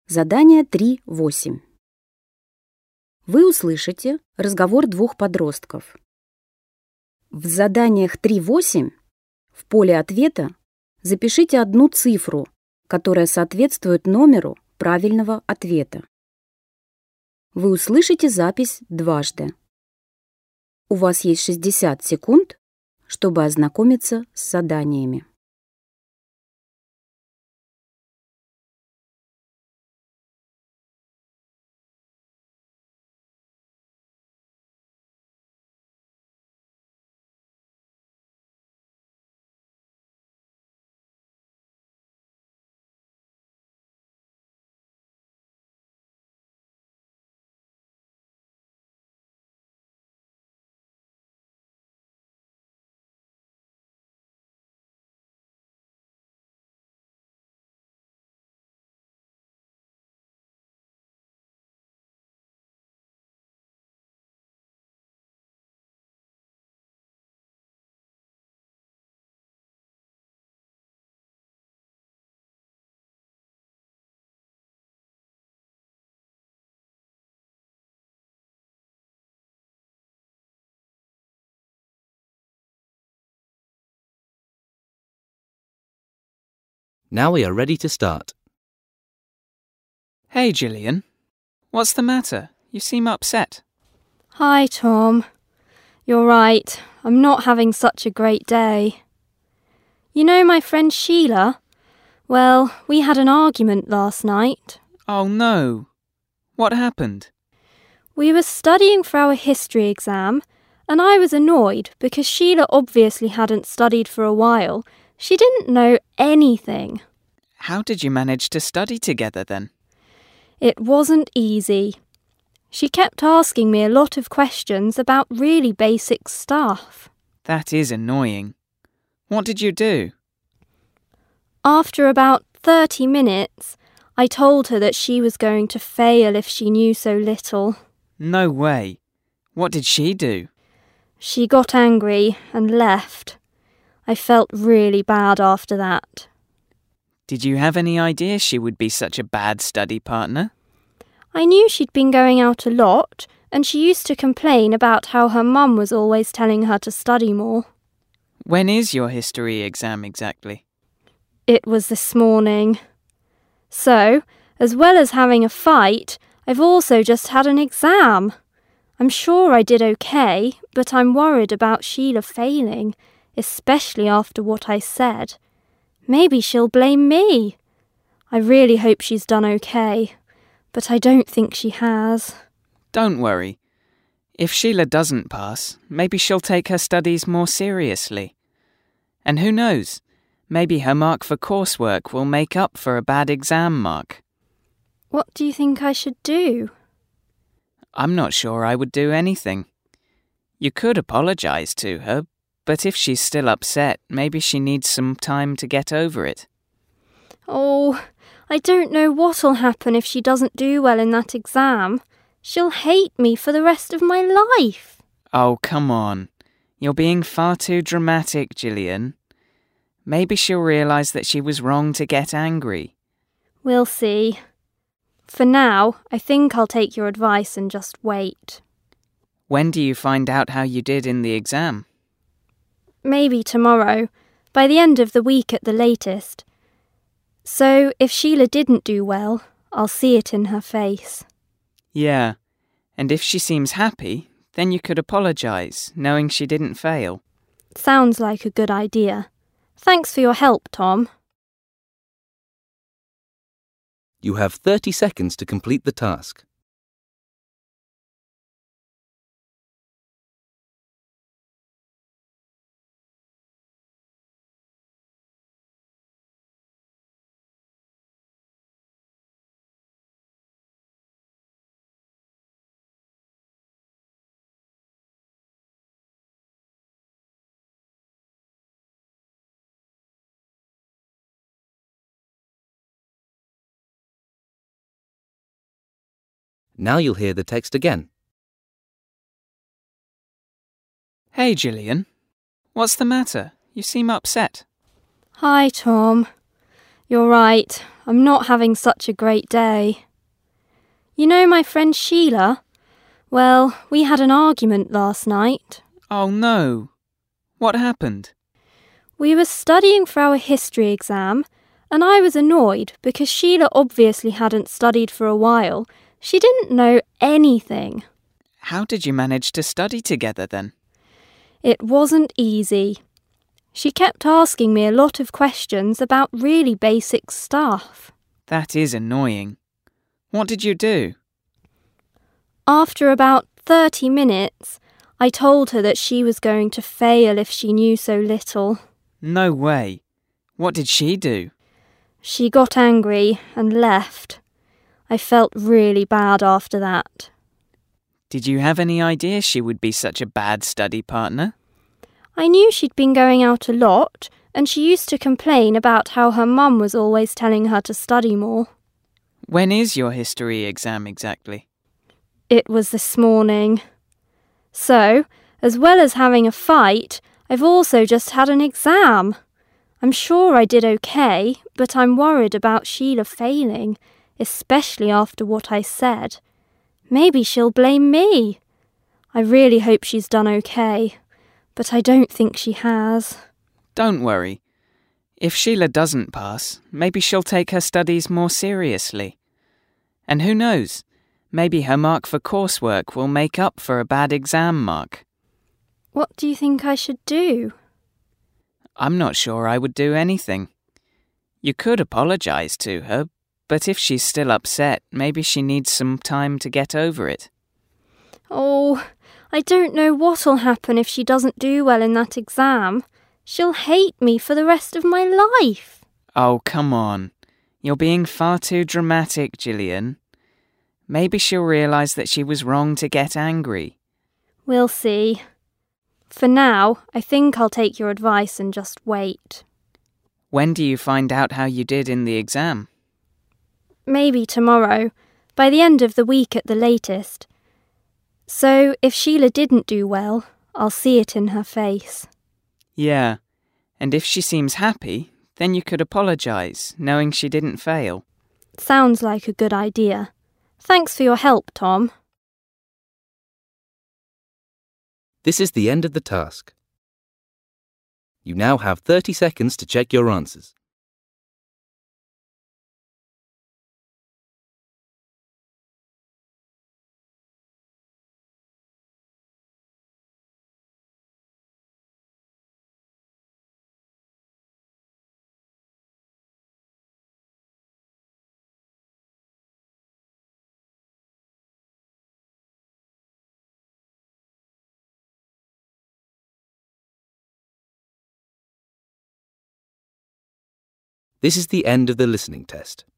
Задание 3.8. Вы услышите разговор двух подростков. В заданиях 3.8 в поле ответа запишите одну цифру, которая соответствует номеру правильного ответа. Вы услышите запись дважды. У вас есть 60 секунд, чтобы ознакомиться с заданиями. Now we are ready to start. Hey, Gillian. What's the matter? You seem upset. Hi, Tom. You're right. I'm not having such a great day. You know my friend Sheila? Well, we had an argument last night. Oh, no. What happened? We were studying for our history exam, and I was annoyed because Sheila obviously hadn't studied for a while. She didn't know anything. How did you manage to study together then? It wasn't easy. She kept asking me a lot of questions about really basic stuff. That is annoying. What did you do? After about 30 minutes, I told her that she was going to fail if she knew so little. No way. What did she do? She got angry and left. I felt really bad after that. Did you have any idea she would be such a bad study partner? I knew she'd been going out a lot, and she used to complain about how her mum was always telling her to study more. When is your history exam exactly? It was this morning. So, as well as having a fight, I've also just had an exam. I'm sure I did okay, but I'm worried about Sheila failing, especially after what I said. Maybe she'll blame me. I really hope she's done okay, but I don't think she has. Don't worry. If Sheila doesn't pass, maybe she'll take her studies more seriously. And who knows, maybe her mark for coursework will make up for a bad exam mark. What do you think I should do? I'm not sure I would do anything. You could apologise to her, but if she's still upset, maybe she needs some time to get over it. Oh, I don't know what'll happen if she doesn't do well in that exam. She'll hate me for the rest of my life. Oh, come on. You're being far too dramatic, Gillian. Maybe she'll realise that she was wrong to get angry. We'll see. For now, I think I'll take your advice and just wait. When do you find out how you did in the exam? Maybe tomorrow, by the end of the week at the latest. So, if Sheila didn't do well, I'll see it in her face. Yeah, and if she seems happy, then you could apologise, knowing she didn't fail. Sounds like a good idea. Thanks for your help, Tom. You have 30 seconds to complete the task. Now you'll hear the text again. Hey, Gillian. What's the matter? You seem upset. Hi, Tom. You're right. I'm not having such a great day. You know my friend Sheila? Well, we had an argument last night. Oh no. What happened? We were studying for our history exam, and I was annoyed because Sheila obviously hadn't studied for a while. She didn't know anything. How did you manage to study together then? It wasn't easy. She kept asking me a lot of questions about really basic stuff. That is annoying. What did you do? After about 30 minutes, I told her that she was going to fail if she knew so little. No way. What did she do? She got angry and left. I felt really bad after that. Did you have any idea she would be such a bad study partner? I knew she'd been going out a lot, and she used to complain about how her mum was always telling her to study more. When is your history exam exactly? It was this morning. So, as well as having a fight, I've also just had an exam. I'm sure I did okay, but I'm worried about Sheila failing, especially after what I said. Maybe she'll blame me. I really hope she's done okay, but I don't think she has. Don't worry. If Sheila doesn't pass, maybe she'll take her studies more seriously. And who knows, maybe her mark for coursework will make up for a bad exam mark. What do you think I should do? I'm not sure I would do anything. You could apologise to her, but if she's still upset, maybe she needs some time to get over it. Oh, I don't know what'll happen if she doesn't do well in that exam. She'll hate me for the rest of my life. Oh, come on. You're being far too dramatic, Gillian. Maybe she'll realise that she was wrong to get angry. We'll see. For now, I think I'll take your advice and just wait. When do you find out how you did in the exam? Maybe tomorrow, by the end of the week at the latest. So, if Sheila didn't do well, I'll see it in her face. Yeah, and if she seems happy, then you could apologise, knowing she didn't fail. Sounds like a good idea. Thanks for your help, Tom. This is the end of the task. You now have 30 seconds to check your answers. This is the end of the listening test.